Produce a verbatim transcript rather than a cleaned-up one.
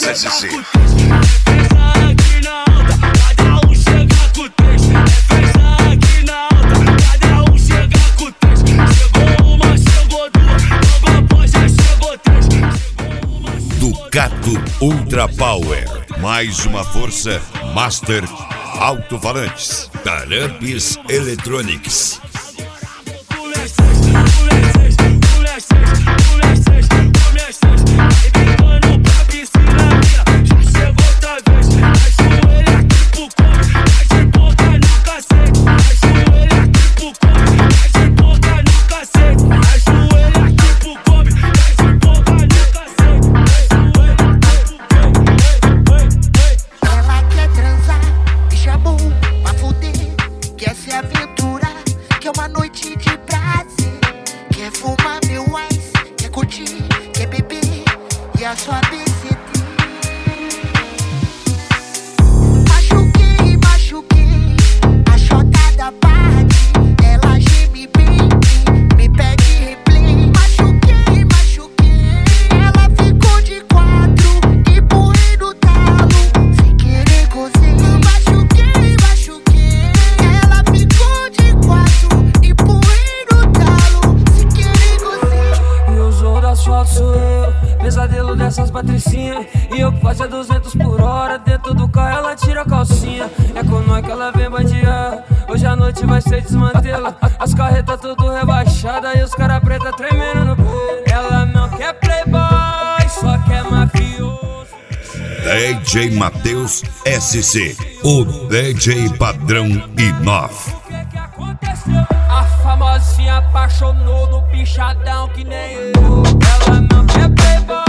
S C. Ducato Ultra Power, mais uma força Master Alto-Falantes da Lamps Electronics. Pesadelo dessas patricinhas. E eu que faço a duzentos por hora. Dentro do carro ela tira a calcinha. É com nós que ela vem bandear. Hoje a noite vai ser desmantela. As carretas tudo rebaixadas e os cara preta tremendo no pé. Ela não quer playboy, só quer mafioso. D J Matheus S C, o D J padrão I nove. O que que aconteceu? A famosinha apaixonou no pichadão que nem eu. Ela não quer playboy.